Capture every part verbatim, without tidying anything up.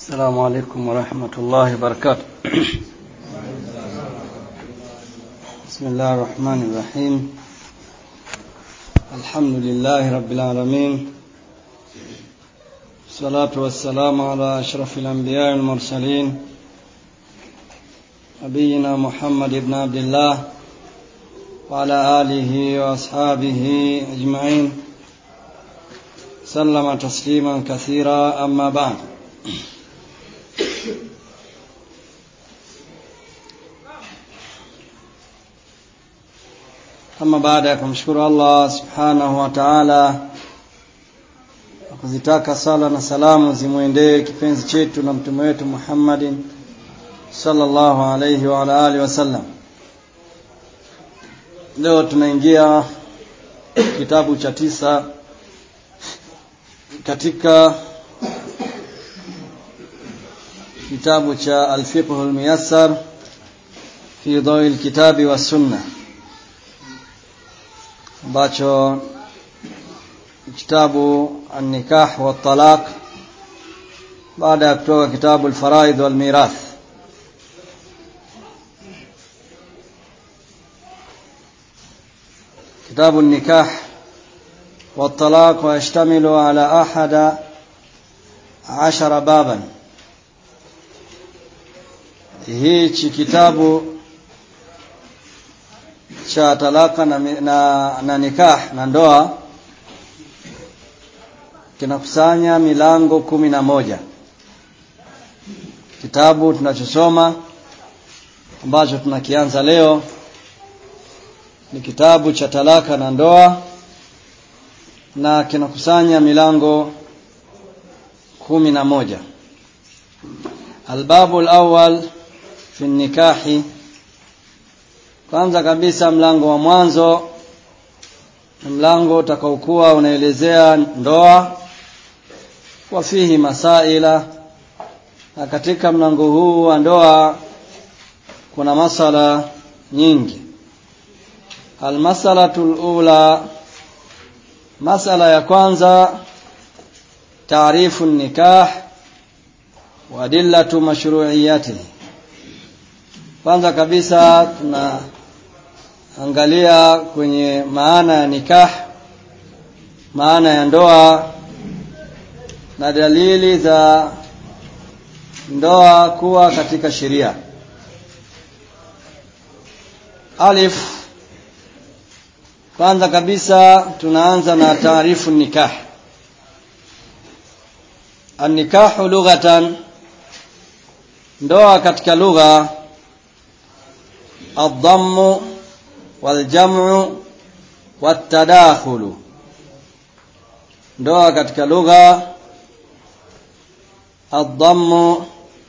السلام عليكم ورحمة الله وبركاته. بسم الله الرحمن الرحيم. الحمد لله رب العالمين، الصلاة والسلام على أشرف الأنبياء والمرسلين نبينا محمد بن عبد الله وعلى آله وأصحابه أجمعين سلم تسليما كثيرا. أما بعد، Kama baada ya kumshukuru Allah subhanahu wa ta'ala, kuzitaka sala na salamu zimuendee kipenzi chetu na mtume wetu Muhammadin sallallahu alayhi wa ala alihi wasallam. Leo tunaingia kitabu cha tisa katika kitabu cha Al-Fiqh al-Muyassar fi Dawi al-Kitabi wa Sunnah, ambacho kitabu An-Nikah wa Talaq baada ya kutoka kitabu Al-Faraid wal Mirath. Kitabu An-Nikah wa Talaq yashtamilu ala ahada ashara baban. Hichi kitabu cha talaka na, na, na nikah na ndoa kinakusanya milango kumi na moja. Kitabu tunachosoma ambacho tunakianza leo ni kitabu cha talaka na ndoa, na kinakusanya milango kumi na moja. Albabu al-awwal fi nikahi, kwanza kabisa mlango wa mwanzo, mlango utakaokuwa unaelezea ndoa. Wa fihi masaila, na katika mlango huu wa ndoa kuna masala nyingi. Almasalatul ula, masala ya kwanza, taarifu nikah wa adillatu mashru'iyyatihi. Kwanza kabisa tunaangalia kwenye maana ya nikah, maana ya ndoa na dalili za ndoa kuwa katika sheria. Alif, kwanza kabisa tunaanza na taarifu nikah. An-nikahu lughatan, ndoa katika lugha, ad-dammu wal-jam'u wat-tadakhulu. Ndoa katika lugha, ad-dammu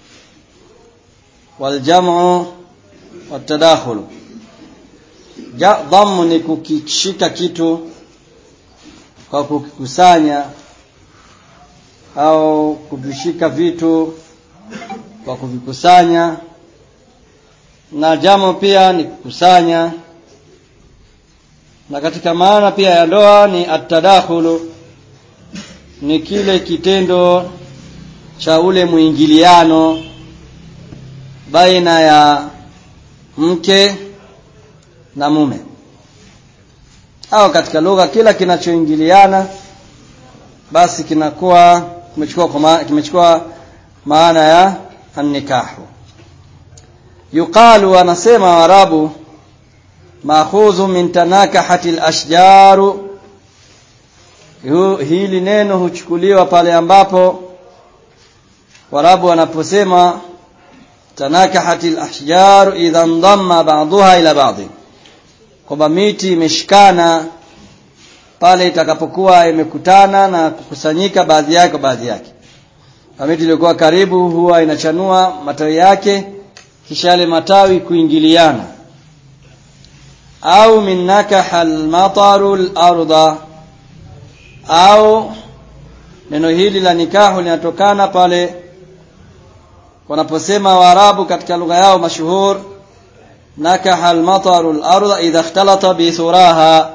wal-jam'u wat-tadakhulu. Dhammu ni kukishika kitu kwa kukikusanya, au kuvishika vitu kwa kuvikusanya, na jamu pia ni kukusanya. Na katika maana pia ya ndoa ni at-tadakhulu, ni kile kitendo cha ule muingiliano baina ya mke na mume, au katika lugha kila kinachoingiliana basi kinakuwa kimechukua kimechukua maana ya an-nikahu. Yuqalu, anasema Waarabu, ma'khudhu min tanakahatil ashjaru. Hili neno huchukuliwa pale ambapo Waarabu wanaposema tanakahatil ashjaru idha ndamma ba'daha ila ba'd, kwamba miti imeshikana pale itakapokuwa imekutana na kukusanyika baadhi yake kwa baadhi yake. Miti iliyokuwa karibu huwa inachanua matawi yake, kisha yale matawi kuingiliana. Au min nakaha al-mataru al-ardha, au neno hili la nikahu linatokana pale wanaposema Waarabu katika lugha yao mashuhur, nakaha al-mataru al-ardha idha ikhtalata bi thuraha,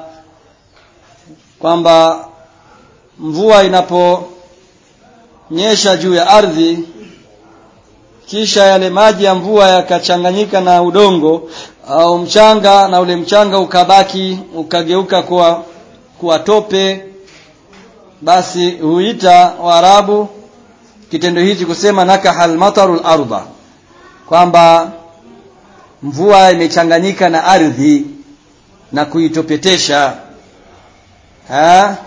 kwamba mvua inaponyesha juu ya ardhi kisha yale maji ya mvua yakachanganyika na udongo au mchanga, na ule mchanga ukabaki ukageuka kuwa kuwa tope, basi huita Waarabu kitendo hichi kusema nakahal matarul arda, kwamba mvua imechanganyika na ardhi na kuitopetesha. Ha?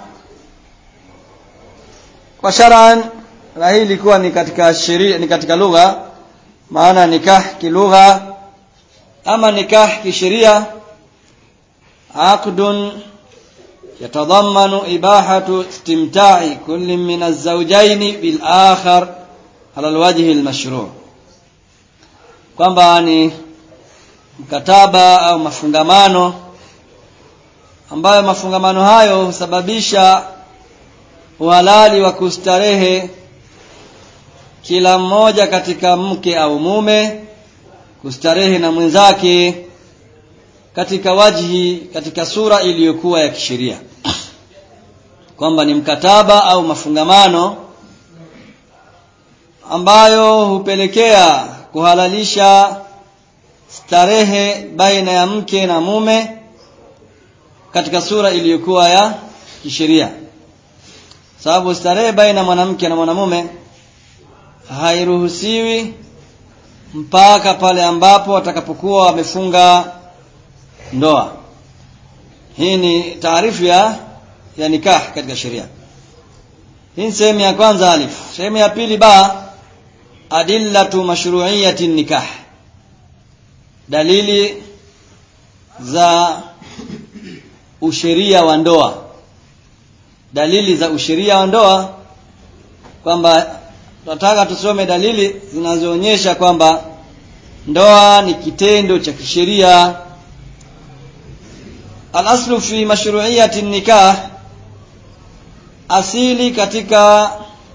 Kwa shar'an, na hii ilikuwa ni katika sheria, ni katika lugha, maana nikah kilugha. Ama nikah kisheria, aqdun yatadhammanu ibahatu istimta'i kulli min az-zawjayn bil akhar ala al-wajhi al-mashru', kwamba ni mkataba au mafungamano ambayo mafungamano hayo husababisha uhalali wa kustarehe kila mmoja katika mke au mume kustarehe na mwenzake katika wajhi, katika sura iliyokuwa ya kisheria, kwamba ni mkataba au mafungamano ambayo hupelekea kuhalalisha starehe baina ya mke na mume katika sura iliyokuwa ya kisheria. Sababu starehe baina mwanamke na mwanamume hairuhusiwi mpaka pale ambapo watakapokuwa wamefunga ndoa. Hii ni taarifu ya ya nikah katika sheria. Hii ni sehemu ya kwanza alif. Sehemu ya pili ba, adillatu mashru'iyyati nikah, dalili za usheria wa ndoa. Dalili za usheria wa ndoa, kwamba tunataka tusome dalili zinazoonyesha kwamba ndoa ni kitendo cha kisheria. Al-aslu fi mashru'iyyati nikah, asili katika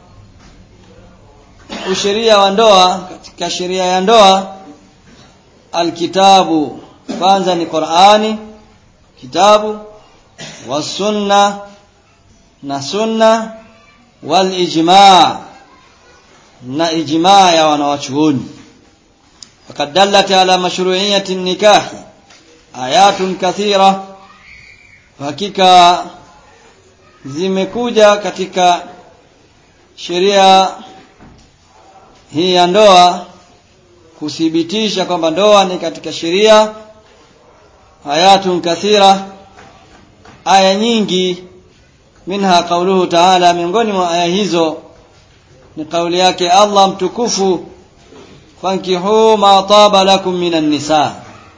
usheria wa ndoa, katika sheria ya ndoa, alkitabu, kwanza ni Qur'ani kitabu, wa sunna na sunna, wal ijma' na ijma' ya wanawachuoni. Faqad dallat ala mashru'iyyati nikah ayatun kathira, hakika zimekuja katika sheria hii ya ndoa kuthibitisha kwamba ndoa ni katika sheria. Ayatun kathira, aya nyingi. Minha qauluhu ta'ala, miongoni mwa aya hizo ni kauli yake Allah mtukufu, fankihu ma taba lakum minan nisa.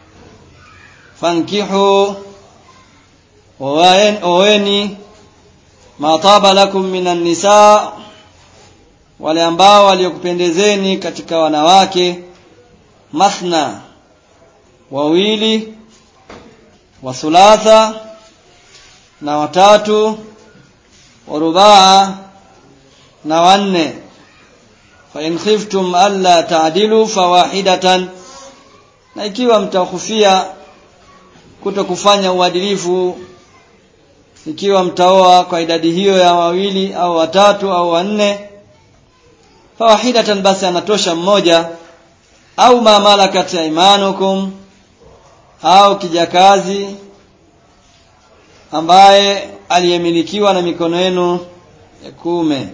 Fankihu, oweni, ma taba lakum minan nisa, wale ambao waliokupendezeni katika wanawake, mathna, wawili, wa thulatha, na watatu, wa rubaa, na wanne. Fa in khiftum alla ta'dilu fawahidatan, na ikiwa mtahofia kutokufanya uadilifu, ikiwa mtaoa kwa idadi hiyo ya wawili au watatu au wanne, fawahidatan, basi anatosha mmoja, au ma malakat aymanukum, au kijakazi ambaye aliyemilikiwa na mikono yenu ya kuume.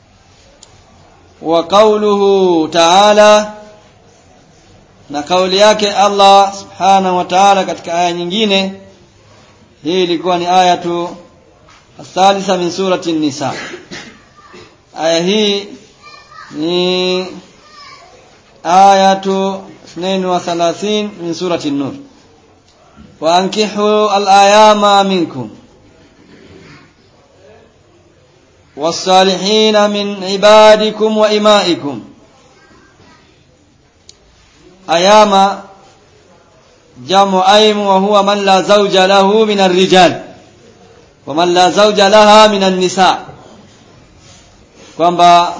Wa qawluhu ta'ala, na kauli yake Allah subhanahu wa ta'ala katika aya nyingine. Hii ilikuwa ni aya tu athalitha min surati an-nisa. Aya hii ni aya tu اثنين وثلاثين min surati an-nur. Wa ankihu al-ayama minkum was-salihin min ibadikum wa imaikum. Ayama jamu aim, wa huwa man la zawja lahu min ar-rijal wa man la zawja laha min an-nisa, kwamba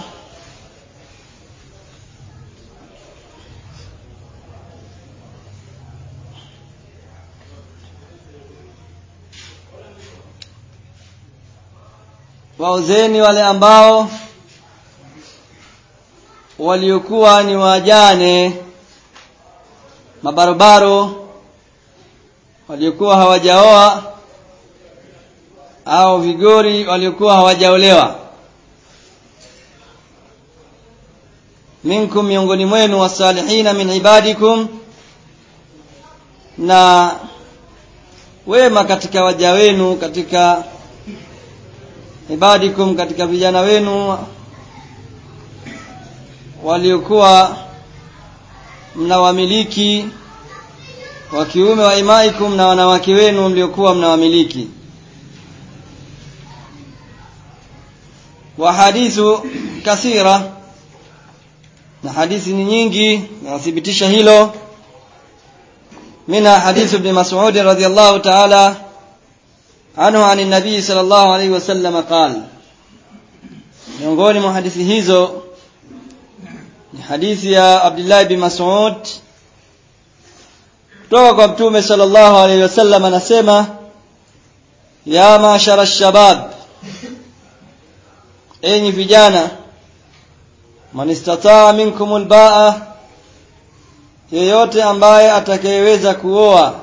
waozeni wale ambao waliokuwa ni wajane, mabarobaro waliokuwa hawajaoa au vigori waliokuwa hawajaolewa. Minkum, miongoni mwenu, wasalihina min ibadikum, na wema katika waja wenu, katika ibadikum, katika vijana wenu waliokuwa mnawamiliki wa kiume, wa imaikum, na wanawake wenu mliokuwa mnawamiliki. Wa hadithu kathira, na hadithi ni nyingi zinathibitisha hilo. Mina hadithu ibn Mas'ud radhiyallahu ta'ala anhu anin nabii sallallahu alayhi wasallam qala, miongoni mwa hadithi hizo ni hadithi ya Abdullah ibn Mas'ud kutoka kwa Mtume sallallahu alayhi wasallam, anasema: ya mashara shabab, enyi vijana, man istataa minkumul ba'a, yeyote ambaye atakayeweza kuoa,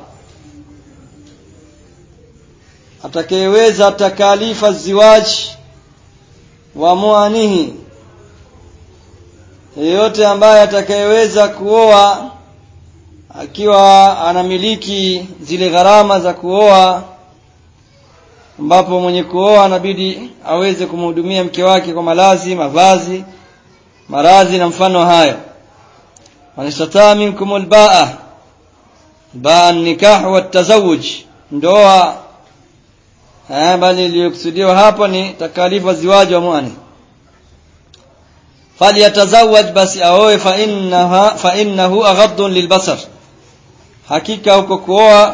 atakayeweza takalifa ziwaj wa muanihi, yeyote ambaye atakayeweza kuoa akiwa anamiliki zile gharama za kuoa, ambapo mwenye kuoa anabidi aweze kumhudumia mke wake kwa malazi, mavazi, maradhi na mfano hayo. Wanistataa minkumul ba'a, ba'a nikah wa tazawuj, ndoa, eh, bali iliyokusudiwa hapo ni takalifa ziwaji wa muani. Falyatazawwaj, basi aoe, fa innaha fa innahu aghaddun lilbasar, hakika huko kuoa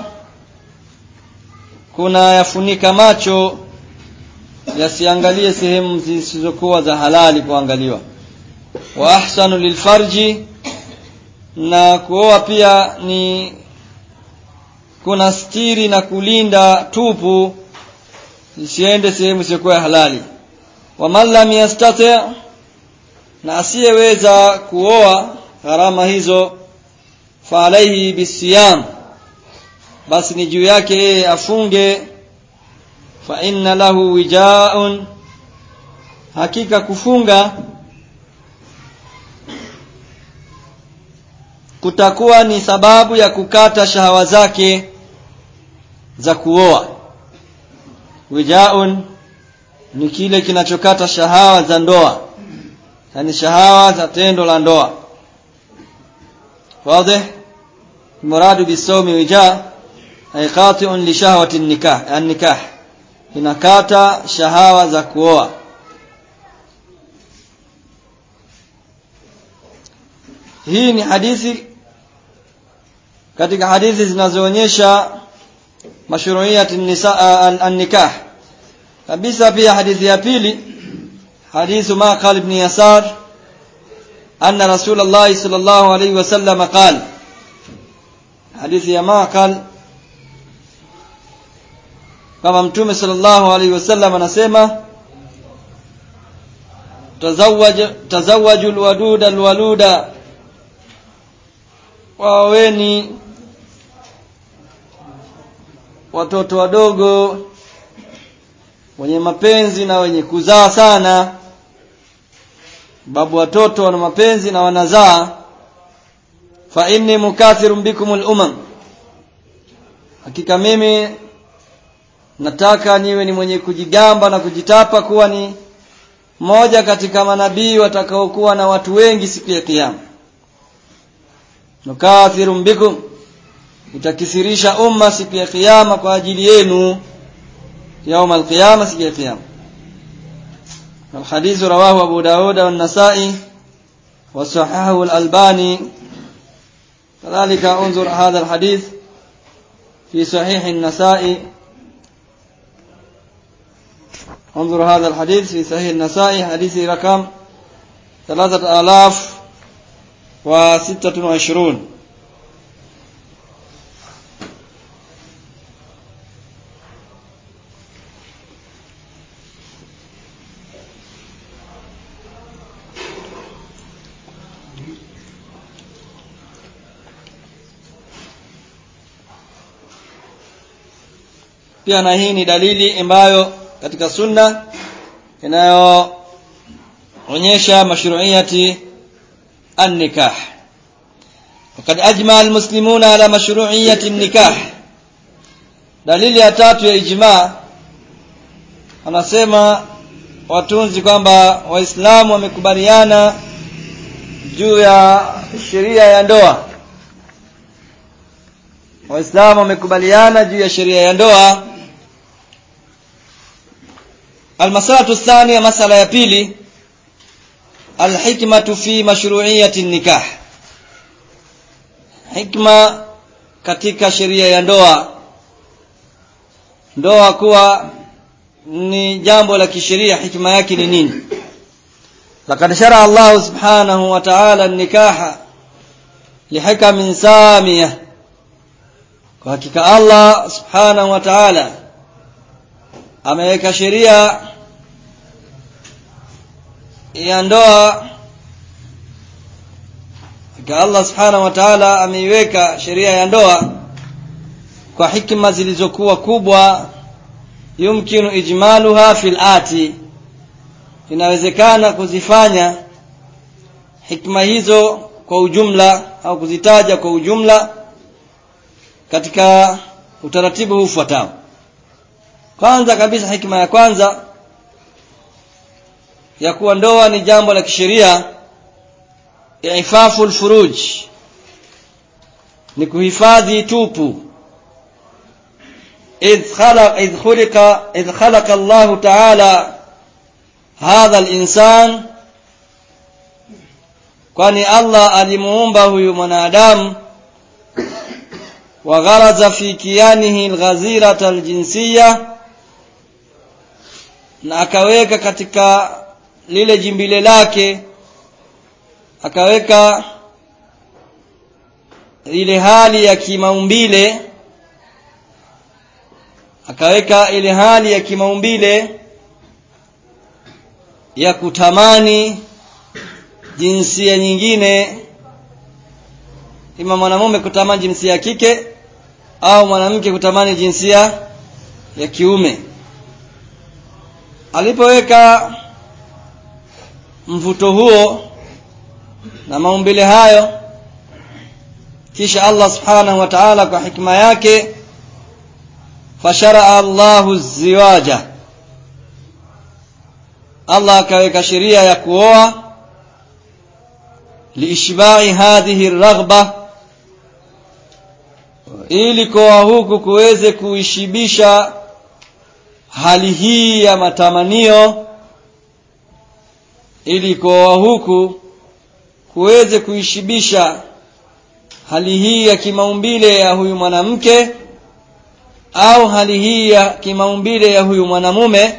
kuna yafunika macho yasiangalie sehemu zisizokuwa za halali kuangaliwa. Wa ahsanu lilfarji, na kuoa pia ni kuna stiri na kulinda tupu isiende sehemu isiyokuwa halali. Wa man lam yastati', na asiyeweza kuoa gharama hizo, fa alayhi bisiyam, basi ni juu yake yeye afunge. Fa inna lahu wijaa'un, hakika kufunga kutakuwa ni sababu ya kukata shahawa zake za kuoa. Wijaa'un ni kile kinachokata shahawa za ndoa, yani shahawa za tendo la ndoa. Wazi? Muradu bisawmi wija' ay qati'un li shahwati an-nikah, an-nikah inakata shahawa za kuoa. Hii ni hadithi katika hadithi zinazoonyesha mashru'iyat an-nisaa an-nikah. Kabisa pia hadithi ya pili, hadithu Maqal ibn Yasar anna Rasulullah sallallahu alayhi wasallam qala, hadithi ya Maqal kama Mtume sallallahu alayhi wasallam anasema: tazawwaj tazawwajul waduda alwaluda, waweni watoto wadogo wenye mapenzi na wenye kuzaa sana. Babu watoto wana mapenzi na wanazaa. Fa inni mukathirun bikumul umam, hakika mimi nataka niwe ni mwenye kujigamba na kujitapa kuwa ni moja katika manabii watakaokuwa na watu wengi siku ya kiyama. Mukathirun bikum, itakisirisha umma siku ya kiyama kwa ajili yenu, يوم القيامة siku ya kiyama. الحديث رواه أبو داود والنسائي وصححه الألباني. كذلك انظر هذا الحديث في صحيح النسائي، انظر هذا الحديث في صحيح النسائي، حديث رقم ثلاثة آلاف وستة وعشرون. pia na hii ni dalili ambayo katika sunna inayoonyesha mashru'iyati an-nikah. Wakad ajma al-muslimuna ala mashru'iyati an-nikah. Dalili ya tatu ya ijma, anasema watunzi kwamba waislamu wamekubaliana juu ya sheria ya ndoa. Waislamu wamekubaliana juu ya sheria ya ndoa. Almasalatu thaniya, masala ya pili, alhikmatu fi mashru'iyati nikah. Hikma katika sheria ya ndoa. Ndoa kuwa ni jambo la kisheria, hikma yake ni nini? Laqad shara Allah subhanahu wa ta'ala an-nikaha lihikamin samiyah. Kwa hakika Allah subhanahu wa ta'ala ameweka sheria ya ndoa. Kwa Allah subhanahu wa ta'ala ameiweka sheria ya ndoa kwa hikma zilizokuwa kubwa, yumkinu ijmaluha fil ati, inawezekana kuzifanya hikma hizo kwa ujumla au kuzitaja kwa ujumla katika utaratibu ufuatao. Kwanza kabisa, hikma ya kwanza ya kuwa ndoa ni jambo la kisheria, ifaful furuj, ni kuhifadhi tupu. idh khalaq idh khuliqa idh khalaqa Allah ta'ala hadha al-insan, kwani Allah alimuumba huyu mwanadamu, wa gharaza fi kiyanihi al-ghazirata al-jinsiyya, na akaweka katika lile jimbile lake, akaweka ile hali ya kimaumbile, akaweka ile hali ya kimaumbile ya kutamani jinsia nyingine, ima mwanamume kutamani jinsia ya kike au mwanamke kutamani jinsia ya kiume. Alipoweka mvuto huo na maumbile hayo, kisha Allah subhanahu wa ta'ala kwa hikma yake fashara Allahu ziwaja, Allah akaweka sheria ya kuoa, liishba'i hadhihi raghba, ili kuoa huku kuweze kuishibisha hali hii ya matamanio, ili kuoa huku kuweze kuishibisha hali hii ya kimaumbile ya huyu mwanamke au hali hii ya kimaumbile ya huyu mwanamume,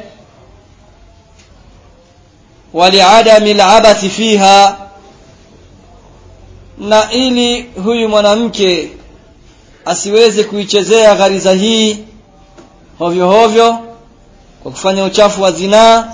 waliadami al-abathi fiha, na ili huyu mwanamke asiweze kuichezea ghariza hii hovyo hovyo kwa kufanya uchafu wa zinaa,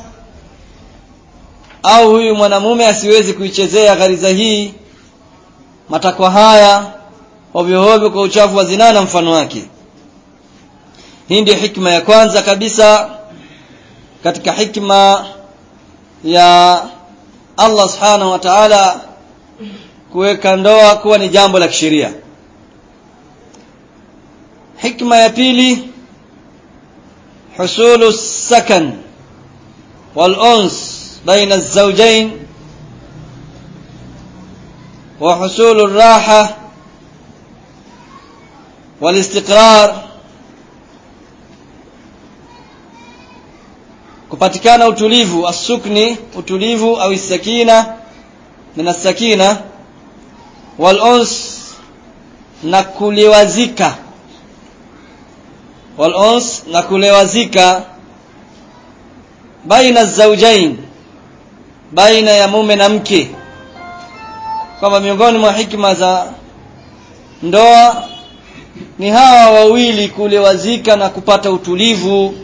au huyu mwanamume asiweze kuichezea ghariza hii, matakwa haya hovyo hovyo kwa uchafu wa zinaa na mfano wake. Hii ndio hikma ya kwanza kabisa katika hikma ya Allah subhanahu wa ta'ala kuweka ndoa kuwa ni jambo la kisheria. Hikma ya pili, husulu sakan wal uns baina az-zawjayn wa husulu ar-raha wal istiqrar, kupatikana utulivu, asukni, utulivu au sakina, min as-sakina, wal uns, na kulewazika, wal uns, na kulewazika, baina az-zawjayn, baina ya mume na mke. Kama miongoni mwa hikma za ndoa ni hawa wawili kulewazika na kupata utulivu,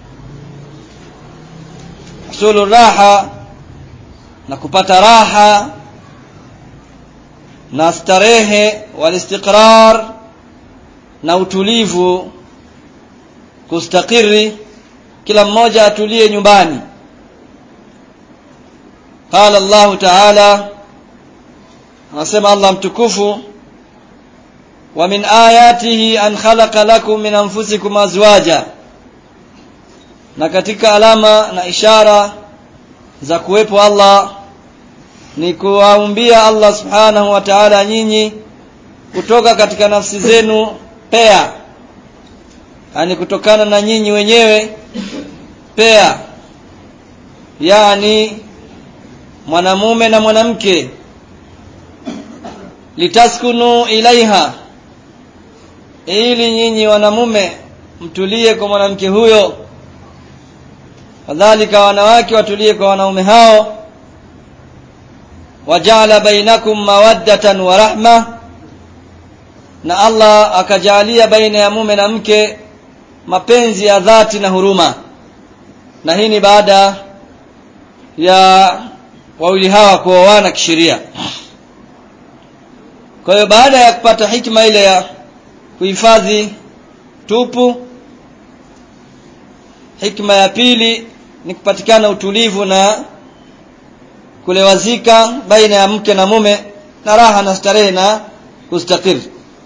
husulu raha, na kupata raha na starehe, wal istiqrar, na utulivu, kustakiri, kila mmoja atulie nyumbani. Qala Allah Ta'ala, anasema Allah mtukufu, wa min ayatihi an khalaqa lakum min anfusikum azwaja, na katika alama na ishara za kuwepo Allah ni kuwaumbia Allah Subhanahu wa Ta'ala nyinyi kutoka katika nafsi zenu pea, yani kutokana na nyinyi wenyewe pea, yani mwanamume na mwanamke, litaskunu ilaiha, ili nyinyi wanamume mtulie kwa mwanamke huyo, kadhalika wanawake watulie kwa wanaume hao. Waja'ala bainakum mawaddatan wa rahma, na Allah akajalia baina ya mume na mke mapenzi ya dhati na huruma. Na hii ni baada ya wawili hawa kuoana kisheria. Kwa hiyo baada ya kupata hikma ile ya kuhifadhi tupu, hikma ya pili ni kupatikana utulivu na kulewazika baina ya mke na mume, na raha na starehe na kustakiri.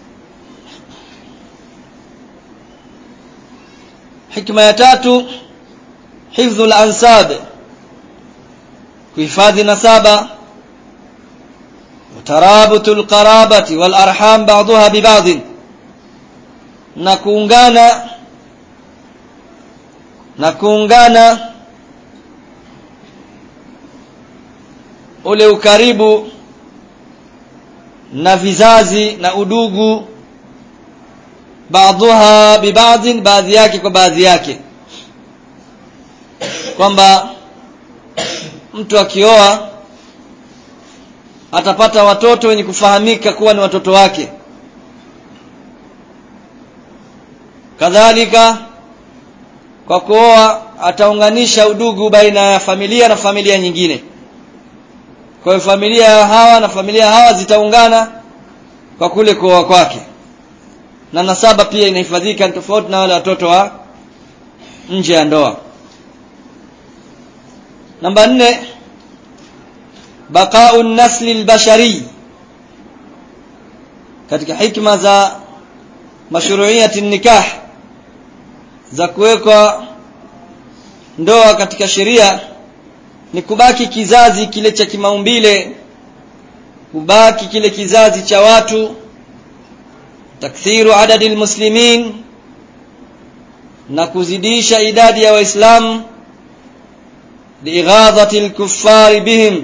Hikma ya tatu, hifdhul ansab, kuhifadhi nasaba, tarabutul qarabati wal arham ba'daha bi ba'd, na kuungana na kuungana ule ukaribu na vizazi na udugu, ba'daha bi ba'd, baadhi yake kwa baadhi yake, kwamba mtu akioa atapata watoto wenye kufahamika kuwa ni watoto wake. Kadhalika kwa kuoa ataunganisha udugu baina ya familia na familia nyingine. Kwa hiyo familia hawa na familia hawa zitaungana kwa kule kuoa kwake, na nasaba pia inahifadhika, tofauti na wale watoto wa nje ya ndoa. Namba nne, baqa'un nasli al-bashari, katika hikma za mashru'iyati nikah, za kuwekwa ndoa katika sheria, ni kubaki kizazi kile cha kimaumbile, kubaki kile kizazi cha watu, takthiru adadi almuslimin, na kuzidisha idadi ya waislamu, liighadhati alkuffari bihim,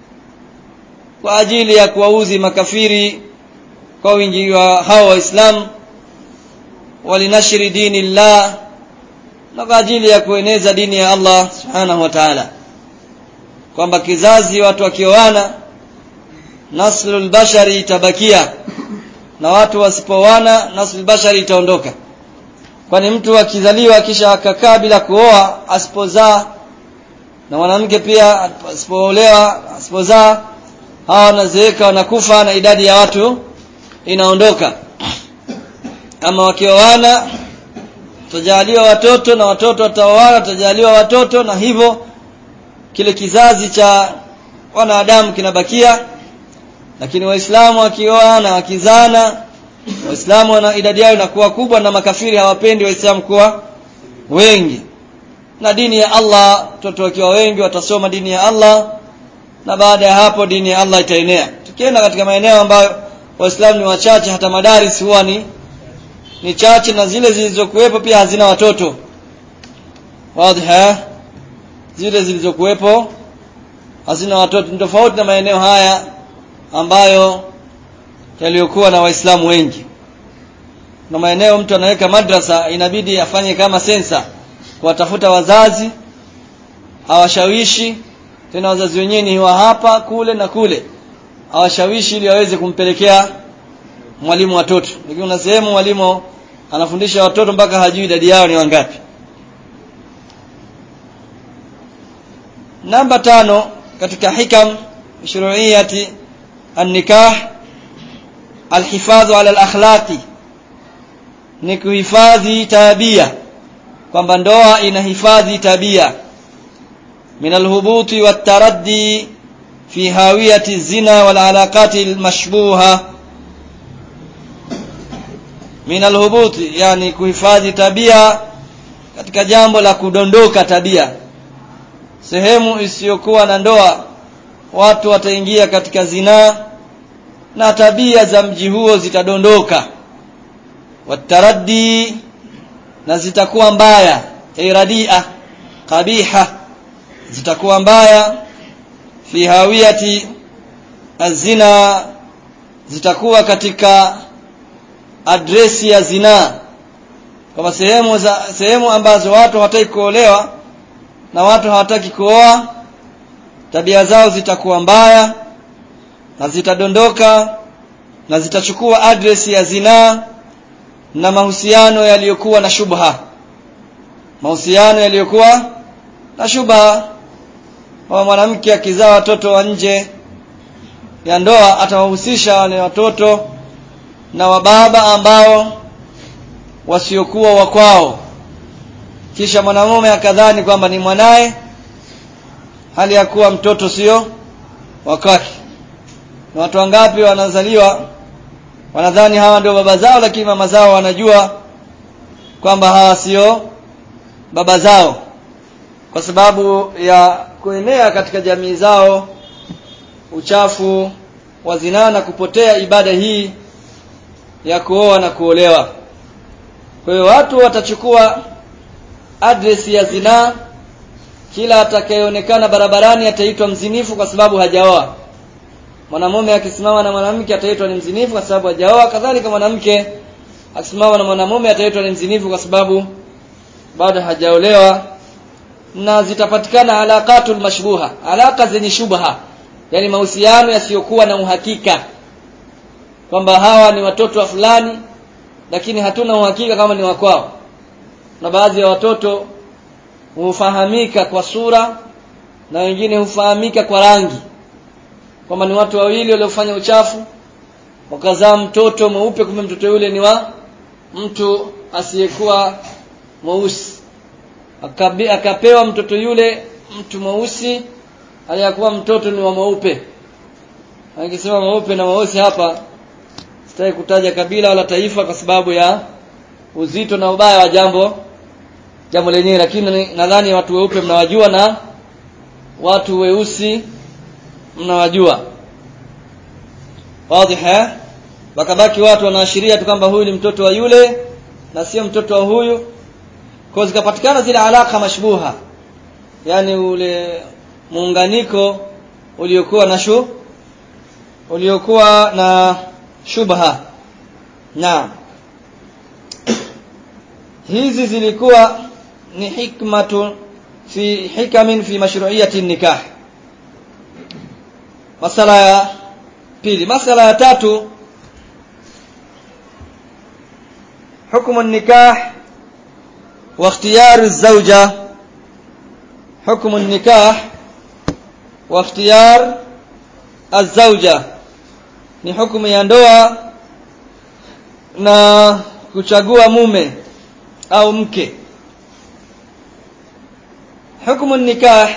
kwa ajili ya kuwauzi makafiri kwa wingi wa hao waislamu, walinashri dinillah, na kwa ajili ya kueneza dini ya Allah Subhanahu wa Ta'ala, kwamba kizazi watu wakioana naslul bashari itabakia, na watu wasipoana naslul bashari itaondoka. Kwani mtu akizaliwa kisha akakaa bila kuoa, asipozaa, na mwanamke pia asipoolewa, asipozaa, hawa wanazeeka, wanakufa, na idadi ya watu inaondoka. Ama wakioana tutajaliwa watoto, na watoto wataoana tutajaliwa watoto, na hivyo kile kizazi cha wanadamu kinabakia. Lakini waislamu wakioana wakizana, waislamu wana idadi yao inakuwa kubwa, na makafiri hawapendi waislamu kuwa wengi. Na dini ya Allah, watoto wakiwa wengi watasoma dini ya Allah, na baada ya hapo dini ya Allah itaenea. Tukienda katika maeneo ambayo waislamu ni wachache, hata madaris huwa ni ni chache, na zile zilizokuwepo pia hazina watoto. Wazi ha? Zile zilizokuwepo hazina watoto. Ni tofauti na maeneo haya ambayo yaliokuwa na waislamu wengi. Na maeneo mtu anaweka madrasa, inabidi afanye kama sensa, kuwatafuta wazazi, awashawishi, tena wazazi wenyewe ni wa hapa kule na kule, awashawishi ili waweze kumpelekea mwalimu watoto. Lakini una sehemu mwalimu anafundisha watoto mpaka hajui idadi yao ni wangapi. Namba tano, katika hikam shuru'iyati an-nikah, alhifadhu ala al-akhlaqi, ni kuhifadhi tabia, kwamba ndoa inahifadhi tabia min alhubuti wataraddi fi hawiyati zina wal alaqati almashbuha. Min alhubuti yani kuhifadhi tabia katika jambo la kudondoka tabia, sehemu isiyokuwa na ndoa watu wataingia katika zina na tabia za mji huo zitadondoka. Wataraddi, na zitakuwa mbaya, iradia qabiha, zitakuwa mbaya. Fi hawiyati azina, zitakuwa katika adresi ya zina, kama sehemu za sehemu ambazo watu hawataki kuolewa na watu hawataki kuoa, tabia zao zitakuwa mbaya na zitadondoka na zitachukua adresi ya zina na mahusiano yaliyokuwa na shubha, mahusiano yaliyokuwa na shubha. Kwa mwanamke akizaa watoto wa nje ya ndoa atawahusisha wale watoto na wababa ambao wasiokuwa wa kwao, kisha mwanamume akadhani kwamba ni mwanae hali ya kuwa mtoto sio wakati. Na watu wangapi wanazaliwa wanadhani hawa ndio baba zao, lakini mama zao wanajua kwamba hawa sio baba zao, kwa sababu ya kuenea katika jamii zao uchafu wa zinaa na kupotea ibada hii ya kuoa na kuolewa. Kwa hiyo watu watachukua adresi ya zinaa, kila atakayeonekana barabarani ataitwa mzinifu kwa sababu hajaoa. Mwanamume akisimama na mwanamke ataitwa ni mzinifu kwa sababu hajaoa, kadhalika mwanamke akisimama na mwanamume ataitwa ni mzinifu kwa sababu bado hajaolewa. Na zitapatikana alaqatul mashbuha, alaka zenye shubha, yani mahusiano yasiyokuwa na uhakika, kwamba hawa ni watoto wa fulani lakini hatuna uhakika kama ni wakwao. Na baadhi ya watoto hufahamika kwa sura na wengine hufahamika kwa rangi, kwamba ni watu wawili waliofanya uchafu wakazaa mtoto mweupe, kumbe mtoto yule ni wa mtu asiyekuwa mweusi. Akabe, akapewa mtoto yule mtu mweusi aliyakuwa mtoto ni wa mweupe. Akisema mweupe na mweusi hapa sitaki kutaja kabila wala taifa kwa sababu ya uzito na ubaya wa jambo jambo lenyewe, lakini nadhani watu weupe mnawajua na watu weusi mnawajua. Wazi ha? Wakabaki watu wanaashiria tu kwamba huyu ni mtoto wa yule na sio mtoto wa huyu. Kwa zikapatikana zile alaka mashbuha, yani ule muunganiko uliokuwa na shu uliokuwa na shubha. Na hizi zilikuwa ni hikmatu fi hikamin fi mashru'iyati nikah. Masala ya pili. Masala ya tatu, hukumu nikah wa ikhtiyar az-zawja. Hukumu nikah wa ikhtiyar az-zawja ni hukumu ya ndoa na kuchagua mume au mke. Hukumu nikah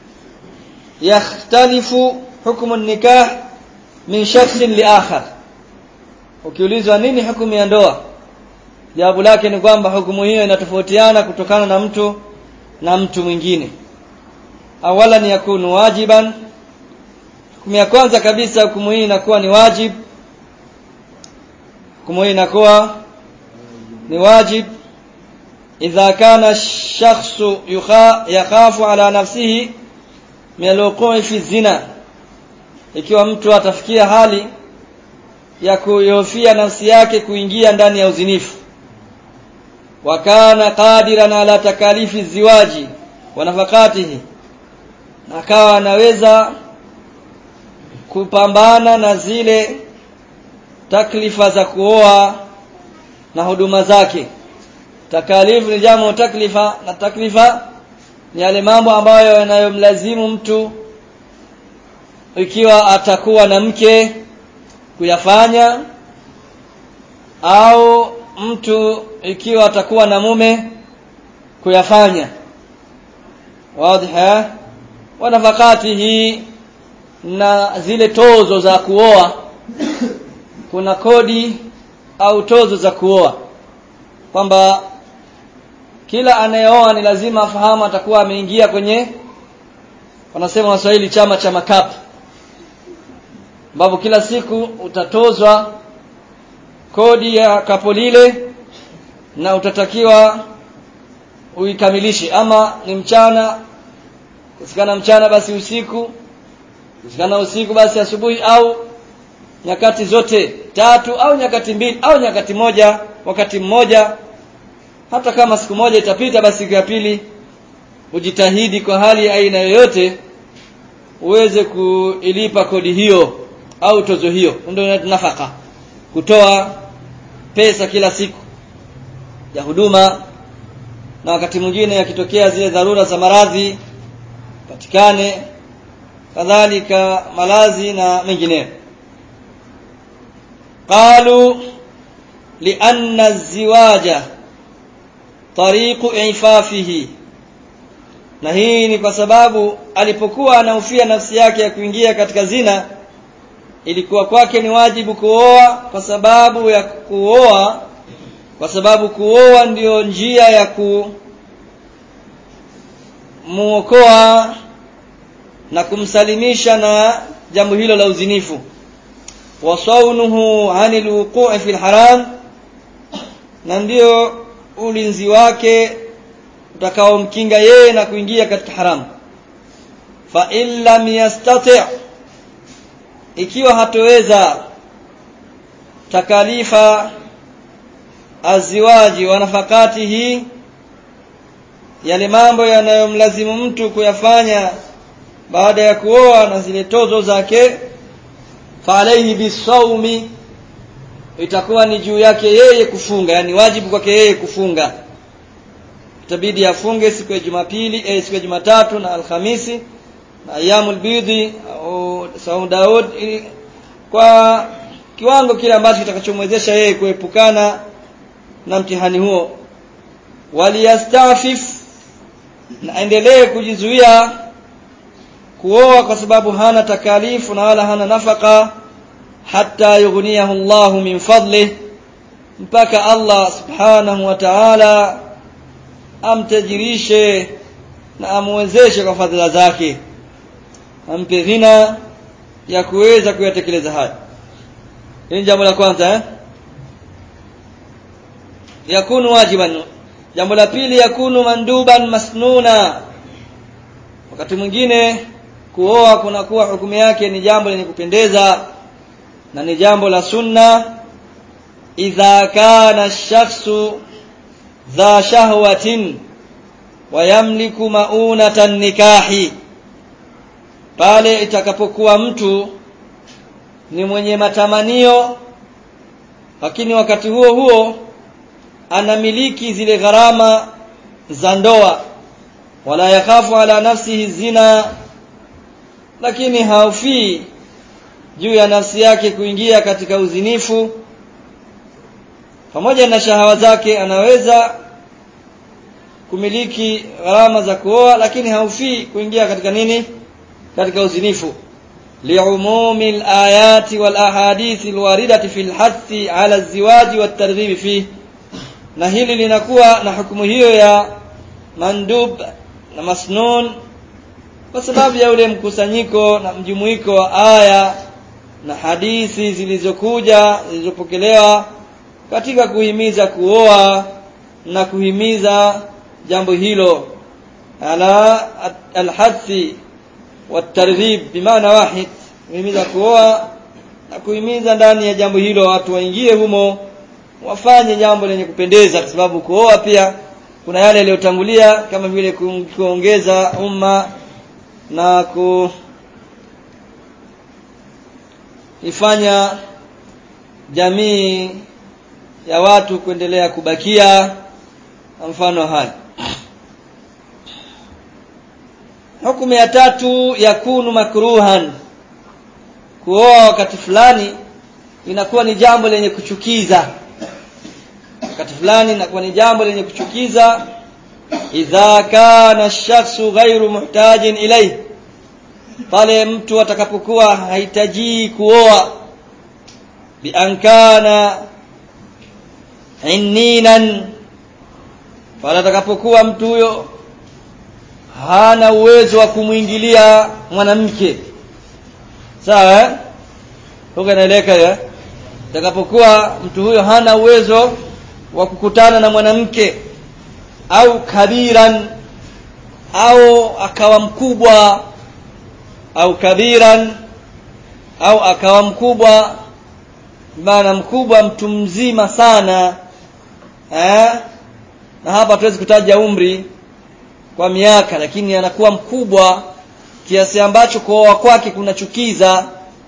yakhtalifu hukumu nikah min shakhsin li akhar. Ukiulizwa nini hukumu ya ndoa, jawabu lake ni kwamba hukumu hiyo inatofautiana kutokana na mtu na mtu mwingine. Awala ni yakunu wajiban. Hukumu ya kwanza kabisa, hukumu hii inakuwa ni wajib. Hukumu hii inakuwa ni wajib idha kana shakhsu yakhafu ala nafsihi min alwuqu'i fi zina, ikiwa mtu atafikia hali ya kuyofia nafsi yake kuingia ndani ya uzinifu. Wa kana qadiran ala takalifi ziwaji wa nafaqatihi, akawa anaweza kupambana na zile taklifa za kuoa na huduma zake. Takalifu ni jamu taklifa, na taklifa ni yale mambo ambayo yanayomlazimu mtu ikiwa atakuwa na mke kuyafanya, au mtu ikiwa atakuwa na mume kuyafanya. Wazi ha? Wa nafaqatihi, na zile tozo za kuoa. Kuna kodi au tozo za kuoa, kwamba kila anayeoa ni lazima afahamu atakuwa ameingia kwenye, wanasema Waswahili, chama cha makapu, ambapo kila siku utatozwa kodi ya kapo lile na utatakiwa uikamilishe. Ama ni mchana, kusikana mchana basi usiku, kusikana usiku basi asubuhi, au nyakati zote tatu, au nyakati mbili, au nyakati moja wakati mmoja. Hata kama siku moja itapita, basi siku ya pili ujitahidi kwa hali ya aina yoyote uweze kuilipa kodi hiyo au tozo hiyo. Ndio nafaka, kutoa pesa kila siku ya huduma, na wakati mwingine yakitokea zile dharura za maradhi patikane, kadhalika malazi na mengineyo. Qalu lianna az-ziwaja tariqu ifafihi, na hii ni kwa sababu alipokuwa anahofia nafsi yake ya kuingia katika zina, ilikuwa kwake ni wajibu kuoa, kwa sababu ya kuoa kwa sababu kuoa ndio njia ya kumuokoa na kumsalimisha na jambo hilo la uzinifu. Wa sawnuhu 'anil wuqu'i fil haram, na ndio ulinzi wake utakaomkinga yeye na kuingia katika haramu. Fa in lam yastati', ikiwa hatoweza takalifa azwaji wa nafakatihi, yale mambo yanayomlazimu mtu kuyafanya baada ya kuoa na zile tozo zake, fa alayhi bisawmi, itakuwa ni juu yake yeye kufunga, yani wajibu kwake yeye kufunga. Itabidi afunge siku ya Jumapili, eh, siku ya Jumatatu na Alhamisi na ayyamul bidhi au saumu Daud, kwa kiwango kile ambacho kitakachomwezesha yeye kuepukana na mtihani huo. Waliyastafif, na endelee kujizuia kuoa kwa sababu hana takalifu na wala hana nafaka, hatta yughniyahu Allahu min fadlih, mpaka Allah subhanahu wa ta'ala amtajirishe na amwezeshe kwa fadhila zake, ampe ghina ya kuweza kuyatekeleza haya. Hili jambo la kwanza, eh yakunu wajiban. Jambo la pili, yakunu manduban masnuna, wakati mwingine kuoa kunakuwa hukumu yake ni jambo lenye kupendeza na ni jambo la sunna. Idha kana ash-shakhsu dha shahwatin wa yamliku maunatan nikahi, pale itakapokuwa mtu ni mwenye matamanio, lakini wakati huo huo anamiliki zile gharama za ndoa. Wala yakhafu ala nafsihi zina, lakini haufi juu ya nafsi yake kuingia katika uzinifu. Pamoja na shahawa zake anaweza kumiliki gharama za kuoa, lakini haufi kuingia katika nini? Katika uzinifu. Li'umumi al-ayati wal ahadithi al-waridati fil hathi ala az-ziwaji wat targhib fi, na hili linakuwa na hukumu hiyo ya mandub na masnun kwa sababu ya ule mkusanyiko na mjumuiko wa aya na hadithi zilizokuja zilizopokelewa katika kuhimiza kuoa na kuhimiza jambo hilo ala al-hathi wat-targhib bimaana wahid, kuhimiza kuoa na kuhimiza ndani ya jambo hilo watu waingie humo wafanye jambo lenye kupendeza, kwa sababu kuoa pia kuna yale yaliyotangulia kama vile kuongeza umma na kuifanya jamii ya watu kuendelea kubakia, mfano haya. Hukumu ya tatu, yakunu makruhan, kuoa wakati fulani inakuwa ni jambo lenye kuchukiza. Wakati fulani inakuwa ni jambo lenye kuchukiza idha kana ash-shakhsu ghayru muhtajin ilayhi, pale mtu atakapokuwa hahitaji kuoa, bi an kana inninan, pale atakapokuwa mtu huyo hana uwezo wa kumuingilia mwanamke. Sawa? Huko naeleka ya atakapokuwa mtu huyo hana uwezo wa kukutana na mwanamke, au kabiran, au akawa mkubwa, au kabiran, au akawa mkubwa, maana mkubwa mtu mzima sana, eh na hapa tuwezi kutaja umri kwa miaka, lakini anakuwa mkubwa kiasi ambacho kuoa kwake kunachukiza,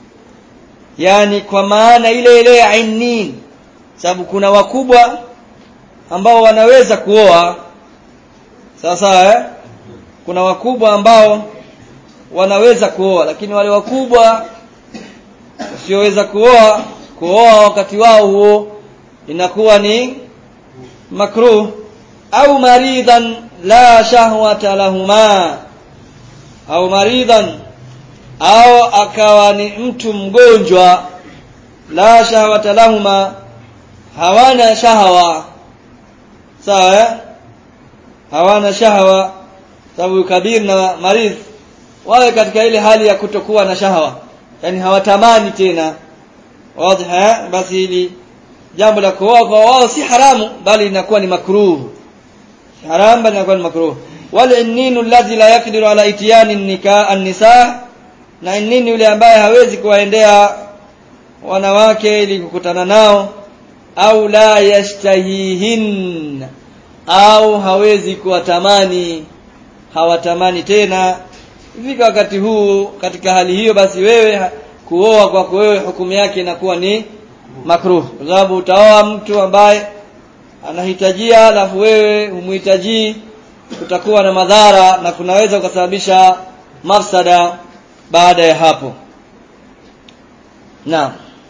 yani kwa maana ile ile ya ainin, sababu kuna wakubwa ambao wanaweza kuoa. Sasa eh kuna wakubwa ambao wanaweza kuoa, lakini wale wakubwa wasioweza kuoa, kuoa wakati wao huo inakuwa ni makruh. Au maridan la shahwata lahuma, au maridan, au akawa ni mtu mgonjwa, la shahwata lahuma, hawana shahawa. Sawa eh? hawana shahawa, sababu kabir na maridh wawe katika ile hali ya kutokuwa na shahawa, yani hawatamani tena. Wazi eh? Basi hili jambo la kuoa kwa wao si haramu, bali inakuwa ni makruh. Haram bali inakuwa ni makruh. Wal inninu alladhi la yaqdiru ala itiyani nikah an-nisa, na innini yule ambaye hawezi kuwaendea wanawake ili kukutana nao, au la yashtahihin, au hawezi kuwatamani, hawatamani tena. Ifika wakati huu, katika hali hiyo, basi wewe kuoa kwa wewe hukumu yake inakuwa ni makruh, kwa sababu utaoa mtu ambaye anahitajia alafu wewe humhitaji, kutakuwa na madhara na kunaweza kusababisha mafsada baada ya hapo. Naam.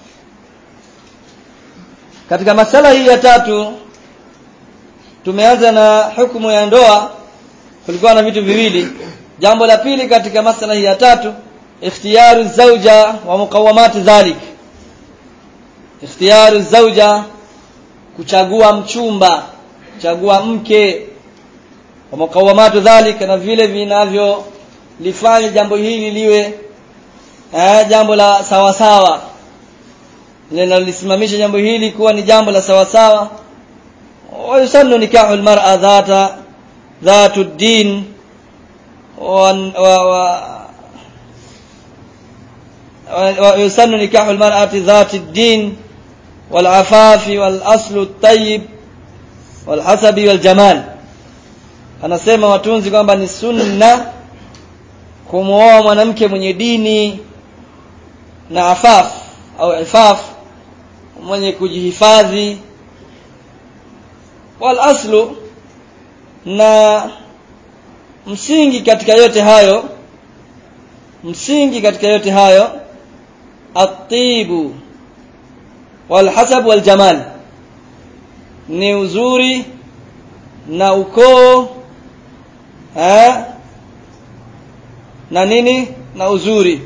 Katika masala hii ya tatu tumeanza na hukumu ya ndoa, kulikuwa na vitu viwili. Jambo la pili katika masala hii ya tatu, ikhtiyaru zawja wa muqawamati dhalik. Ikhtiyaru zawja, kuchagua mchumba, kuchagua mke, wa muqawamatu dhalik, na vile vinavyo lifanya jambo hili liwe eh jambo la sawa sawa, linalosimamisha jambo hili kuwa ni jambo la sawa sawa. Wa yusannu nikahul mar'a dhata dhatu din wa wa yusannu nikahul mar'ati dhati din wal afafi wal aslu at-tayyib wal hasabi wal jamal. Anasema watunzi kwamba ni sunna kumuoa mwanamke mwenye dini na afaf au ifaf, mwenye kujihifadhi, wal aslu, na msingi katika yote hayo, msingi katika yote hayo at-tibu wal hasab wal jamal, ni uzuri na ukoo eh na nini na uzuri.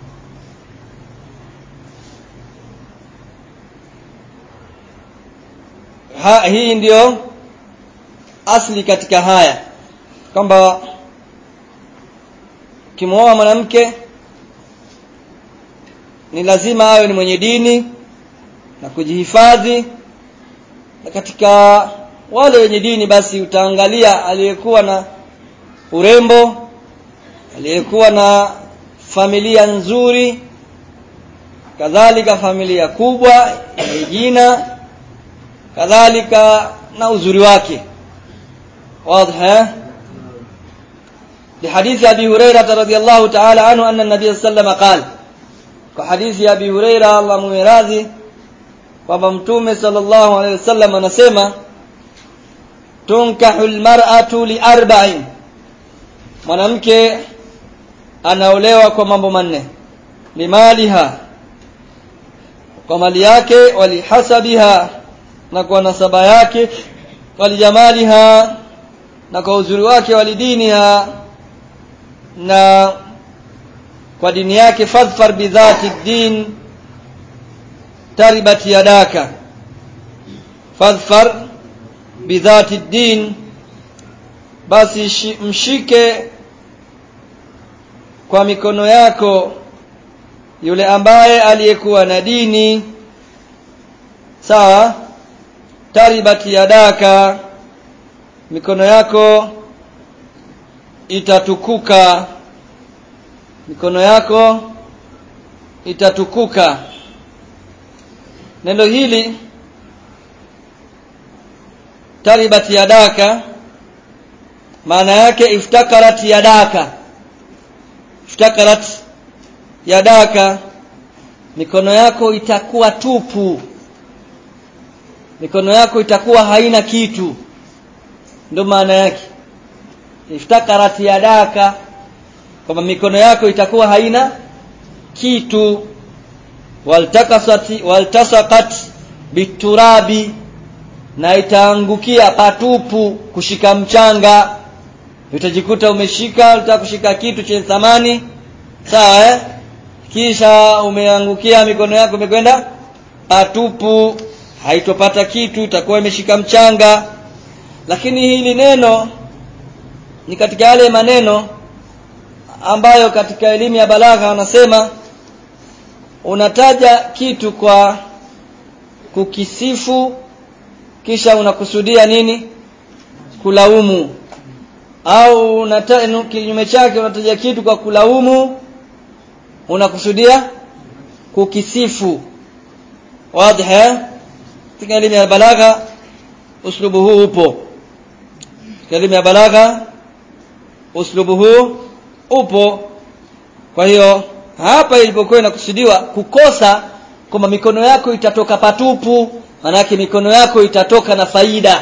Ha, hii ndio asli katika haya, kwamba kimwoa mwanamke ni lazima awe ni mwenye dini na kujihifadhi. Na katika wale wenye dini basi utaangalia aliyekuwa na urembo, aliyekuwa na familia nzuri, kadhalika familia kubwa ya jina, kadhalika na uzuri wake. Wazi eh? Bihadithi Abi Hurairah radhiyallahu ta'ala anhu anna an-nabiy sallallahu alayhi wasallam qala, kwa hadithi ya Abi Hurairah Allah muiradhi, kwamba Mtume sallallahu alayhi wasallam anasema, tunkahul mar'atu li arba'in, mwanamke anaolewa kwa mambo manne: limaliha, kwa mali yake, walihasabiha, na kwa nasaba yake, walijamaliha, na kwa uzuri wake wa diniha, na kwa dini yake, fadhfar bidhati din taribat yadaka, fadhfar bidhati din, basi mshike kwa mikono yako yule ambaye aliyekuwa na dini. Sawa, taribat yadaka, mikono yako itatukuka, mikono yako itatukuka. Neno hili taribat yadaka maana yake iftakarat yadaka, iftakarat yadaka, mikono yako itakuwa tupu, mikono yako itakuwa haina kitu. Ndio maana yake iftakarat yadaka, kwamba mikono yako itakuwa haina kitu. Waltakasati waltasaqat biturabi, na itaangukia patupu, kushika mchanga. Utajikuta umeshika, unataka kushika kitu chenye thamani, sawa eh? Kisha umeangukia, mikono yako imekwenda patupu, haitopata kitu, itakuwa imeshika mchanga. Lakini hili neno ni katika yale maneno ambayo katika elimu ya balagha wanasema unataja kitu kwa kukisifu kisha unakusudia nini? Kulaumu. Au unataja kinyume chake, unataja kitu kwa kulaumu unakusudia kukisifu. Wazi eh? Katika elimu ya balagha uslubu huu upo. Katika elimu ya balagha uslubu huu upo. Kwa hiyo hapa ilipokuwa inakusudiwa kukosa kwamba mikono yako itatoka patupu, maana yake mikono yako itatoka na faida,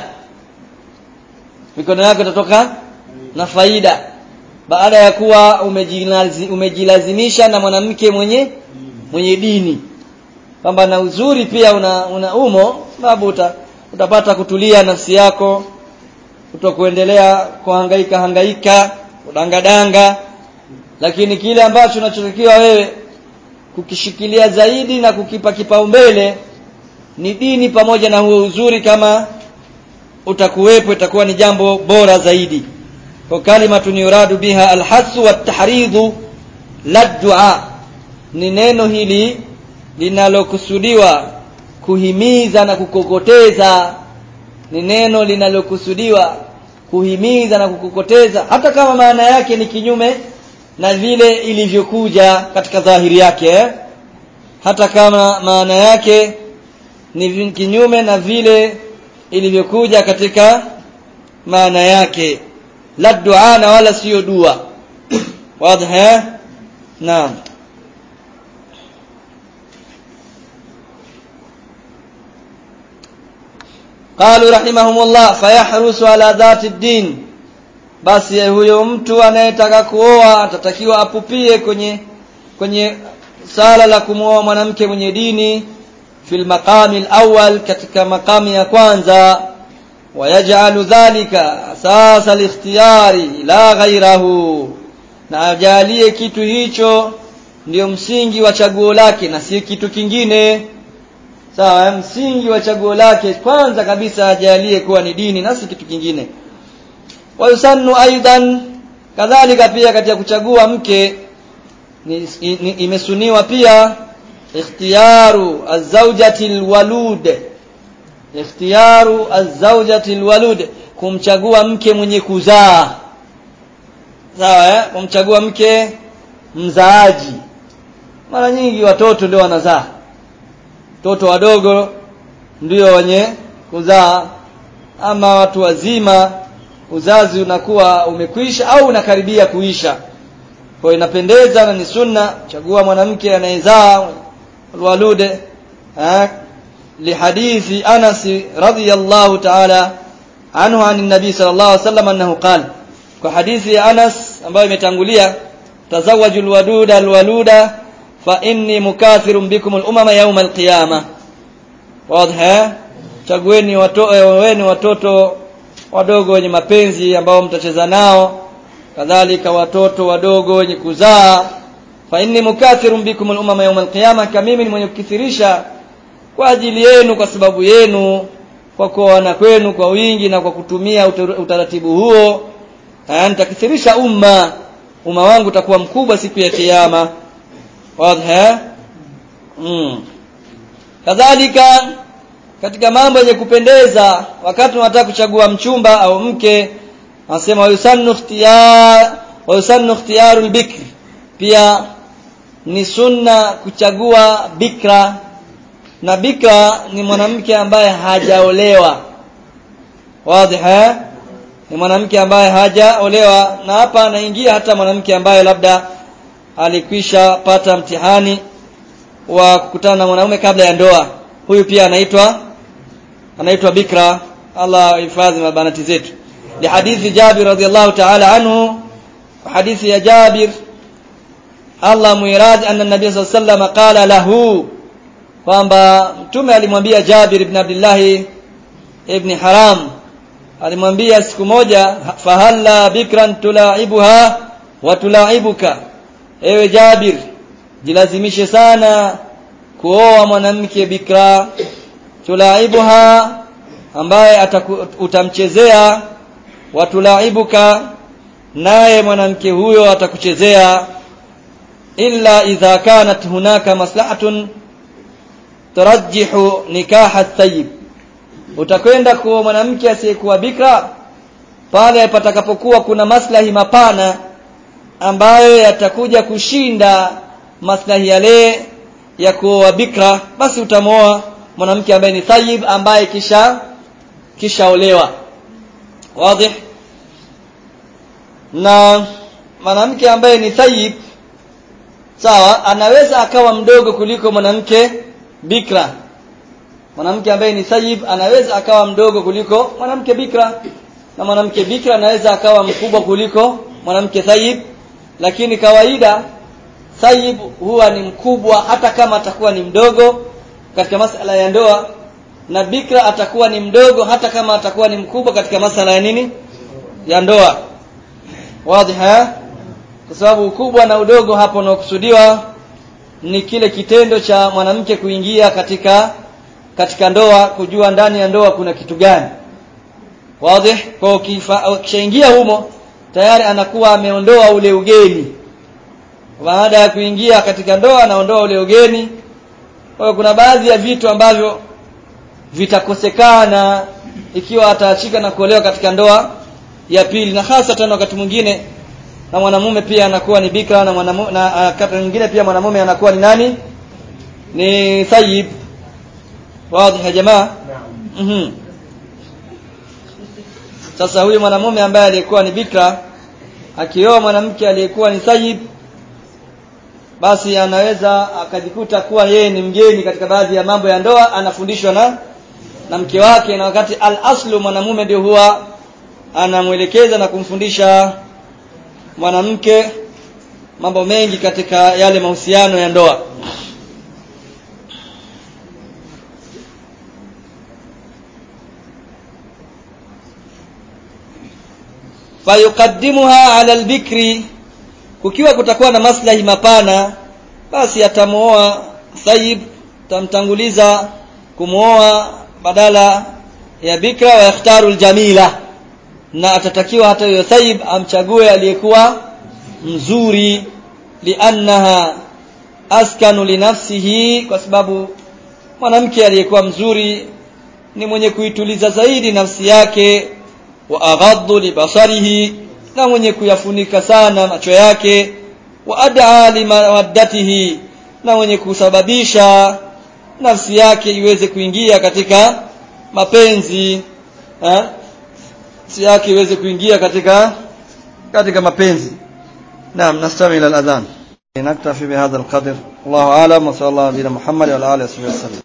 mikono yako itatoka na faida baada ya kuwa umejilazi, umejilazimisha na mwanamke mwenye mwenye dini, kwamba na uzuri pia una, una umo, sababu uta, utapata kutulia nafsi yako, kutokuendelea kuhangaika hangaika udangadanga. Lakini kile ambacho unachotakiwa wewe kukishikilia zaidi na kukipa kipaumbele ni dini pamoja na huo uzuri. Kama utakuwepo itakuwa ni jambo bora zaidi. Kwa kalimatu yuradu biha alhasu wattahridhu la dua, ni neno hili linalokusudiwa kuhimiza na kukokoteza, ni neno linalokusudiwa kuhimiza na kukokoteza, hata kama maana yake ni kinyume na vile ilivyokuja katika dhahiri yake eh? Hata kama maana yake ni kinyume na vile ilivyokuja katika maana yake. La dua, na wala sio dua. Wazi eh? Naam. Qalu rahimahumullah fayahrusu ala dhati din, basi huyo mtu anayetaka kuoa atatakiwa apupie kwenye kwenye sala la kumuoa mwanamke mwenye dini, fil maqami al-awwal, katika maqami ya kwanza. Wayaj'alu dhalika asasa al-ikhtiyari la ghayrahu, na ajalie kitu hicho ndio msingi wa chaguo lake na si kitu kingine. Sawa, msingi wa chaguo lake kwanza kabisa ajalie kuwa ni dini na si kitu kingine. Wa yusannu aidan, kadhalika pia katika kuchagua mke ni, ni, imesuniwa pia ikhtiyaru az-zawjati al-walud, ikhtiyaru az-zawjati al-walud, kumchagua mke mwenye kuzaa. Sawa eh? Kumchagua mke mzaaji. Mara nyingi watoto ndio wanazaa, watoto wadogo ndio wenye kuzaa, ama watu wazima uzazi unakuwa umekwisha au unakaribia kuisha. Kwa inapendeza na ni sunna chagua mwanamke anayezaa alwalude eh, li hadithi Anas radhiyallahu ta'ala anhu an nabii sallallahu alayhi wasallam annahu qala, kwa hadithi ya Anas ambayo imetangulia, tazawwajul waduda alwaluda fa inni mukathirun bikum al-umama yawm al-qiyamah. Wazi, chagueni watoto wenu watoto wadogo wenye mapenzi ambao mtacheza nao, kadhalika watoto wadogo wenye kuzaa. Fa inni mukathirun bikum al-umama yawm al-qiyamah, kama mimi ni mwenye kukithirisha kwa ajili yenu, kwa sababu yenu, kwa kuoana kwenu kwa wingi na kwa kutumia utaratibu huo, nitakithirisha umma, umma wangu utakuwa mkubwa siku ya kiyama. Wazi? Mm. Kadhalika katika mambo yenye kupendeza wakati unataka kuchagua mchumba au mke, anasema yusannu ikhtiyar wa yusannu ikhtiyarul bikr, pia ni sunna kuchagua bikra, na bikra ni mwanamke ambaye hajaolewa. Wazi? Ni mwanamke ambaye hajaolewa, na hapa anaingia hata mwanamke ambaye labda alikwisha pata mtihani wa kukutana na mwanaume kabla ya ndoa, huyu pia anaitwa anaitwa bikra. Allah hifadhi mabanati zetu. Li hadithi Jabir radhiyallahu ta'ala anhu, hadithi ya Jabir Allah muirad, anna nabiy sallallahu alayhi wasallam qala lahu, kwamba mtume alimwambia Jabir ibn Abdullah ibn Haram, alimwambia siku moja, fahalla bikran tulaibuha wa tulaibuka, ewe Jabir, jilazimishe sana kuoa mwanamke bikra, tulaibuha, ambaye utamchezea, wa tulaibuka, naye mwanamke huyo atakuchezea, illa idha kanat hunaka maslahatun tarajjihu nikaha at-tayyib, utakwenda kwa mwanamke asiyekuwa bikra pale patakapokuwa kuna maslahi mapana ambayo yatakuja kushinda maslahi yale ya kuoa bikra, basi utamoa mwanamke ambaye ni tayyib, ambaye kisha kishaolewa. Wazi? Na mwanamke ambaye ni tayyib, sawa, anaweza akawa mdogo kuliko mwanamke bikra. Mwanamke ambaye ni tayyib anaweza akawa mdogo kuliko mwanamke bikra, na mwanamke bikra anaweza akawa mkubwa kuliko mwanamke tayyib, lakini kawaida tayyib huwa ni mkubwa hata kama atakuwa ni mdogo katika masala ya ndoa, na bikra atakuwa ni mdogo hata kama atakuwa ni mkubwa katika masala ya nini, ya ndoa. Wazi? Kwa sababu ukubwa na udogo hapo unaokusudiwa ni kile kitendo cha mwanamke kuingia katika katika ndoa, kujua ndani ya ndoa kuna kitu gani. Wazi? Kwa kishaingia humo tayari anakuwa ameondoa ule ugeni. Baada ya kuingia katika ndoa anaondoa ule ugeni. Kwa hiyo kuna baadhi ya vitu ambavyo vitakosekana ikiwa ataachika na kuolewa katika ndoa ya pili, na hasa tena wakati mwingine na mwanamume pia anakuwa ni bikra, na mwanamume na wakati mwingine pia mwanamume anakuwa ni nani, ni tayyib. Wazi ya jamaa? Naam. Mhm. Sasa huyu mwanamume ambaye alikuwa ni bikra akioa mwanamke aliyekuwa ni tayyib, basi anaweza akajikuta kuwa yeye ni mgeni katika baadhi ya mambo ya ndoa, anafundishwa na na mke wake, na wakati al-aslu mwanamume ndio huwa anamuelekeza na kumfundisha mwanamke mambo mengi katika yale mahusiano ya ndoa. Fayuqaddimuha ala al-bikri, kukiwa kutakuwa na maslahi mapana, basi atamuoa tayyib, tamtanguliza kumuoa badala ya bikra, wa yakhtaru al-jamila, na atatakiwa hata huyo tayyib amchague aliyekuwa mzuri, liannaha askanu li nafsihi, kwa sababu mwanamke aliyekuwa mzuri ni mwenye kuituliza zaidi nafsi yake, wa aghaddu li basarihi, na mwenye kuyafunika sana macho yake, wa ad'a li mawaddatihi, na mwenye kusababisha nafsi yake iweze kuingia katika mapenzi, eh nafsi yake iweze kuingia katika katika mapenzi. Naam, nastami ila al-adhan. Naktafi bihadha al-qadr. Allahu a'lam, wa sallallahu ala Muhammad wa ala alihi wa sallam.